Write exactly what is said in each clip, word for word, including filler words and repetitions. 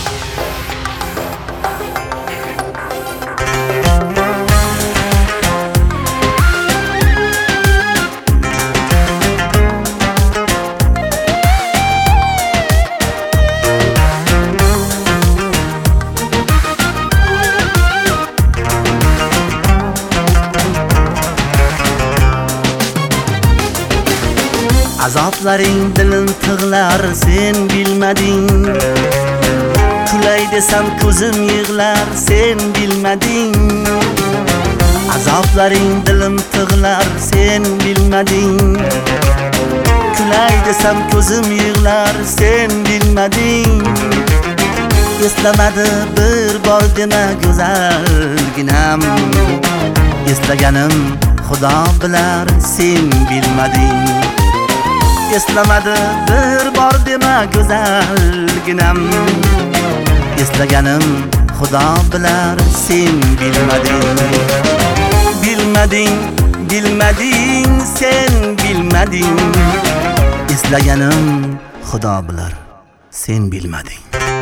Azoblaring dilim tig'lar sen bilmading. Kulay desam ko'zim yig'lar sen bilmading. Azoblaring dilim tig'lar sen bilmading. Kulay desam ko'zim yig'lar sen bilmading. Eslamadi bir bor dema go'zalginam. Eslaganim Xudo bilar sen bilmading. Eslamadi bir bor dema go'zalginam. Eslaganim Xudo bilar sen bilmading. Bilmading, bilmading sen bilmading. Eslaganim Xudo bilar sen bilmading.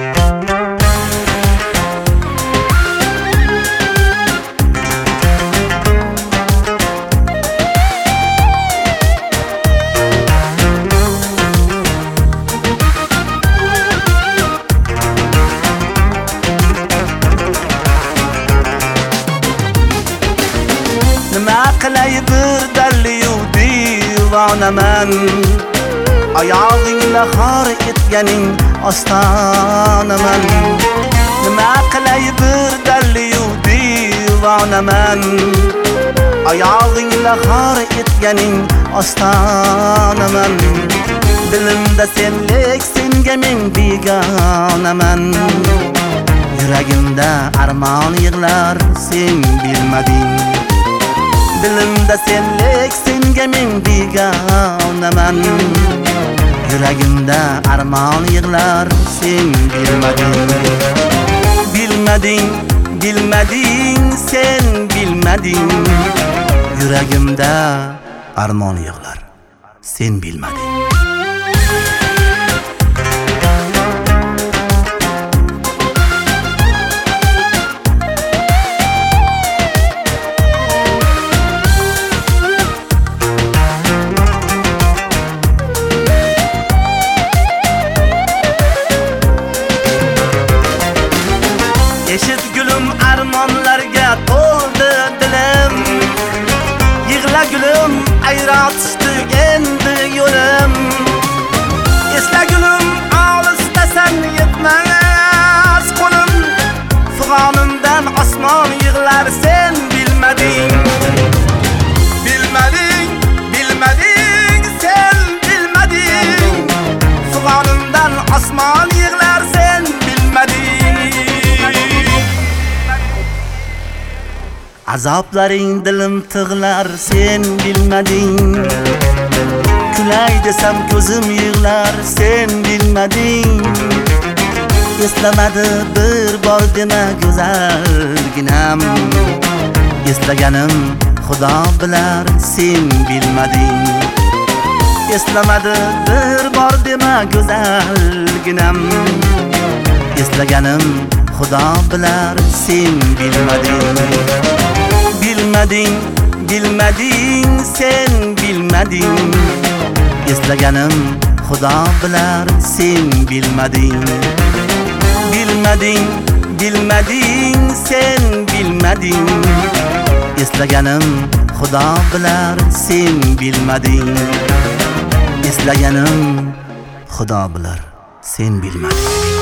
Nima qilay bir dalliyu divonaman. Oyog'ingla xor etganing ostonaman. Nima qilay bir dalliyu divonaman. Oyog'ingla xor etganing ostonaman. Dilimda senlik senga men begonaman. Yuragimda armon yig'lar sen bilmading. Dilimda senlik senga men begonaman. Yuragimda armon yig'lar sen bilmading. Bilmading, bilmading sen bilmading. Yuragimda armon yig'lar sen bilmading. Eşit gülüm armonlarga to'ldi dilim. Yig'la gülüm ayratishdi endi yo'lim. Esla gülüm olisdasan yetmas qo'lim. Fig'onimdan osmon yig'lar sen bilmading. Bilmading, bilmading sen bilmading. Fig'onimdan osmon yig'lar sen bilmading. Azoblaring dilim tig'lar sen bilmading. Kulay desam ko'zim yig'lar sen bilmading. Eslamadi bir bor dema go'zalginam. Eslaganim Xudo bilar sen bilmading. Eslamadi bir bor dema go'zalginam. Eslaganim Xudo bilar sen bilmading. Bilmading, bilmading sen bilmading. Eslaganim Xudo bilar sen bilmading. Bilmading, bilmading sen bilmading. Eslaganim Xudo bilar sen bilmading. Eslaganim Xudo bilar sen bilmading.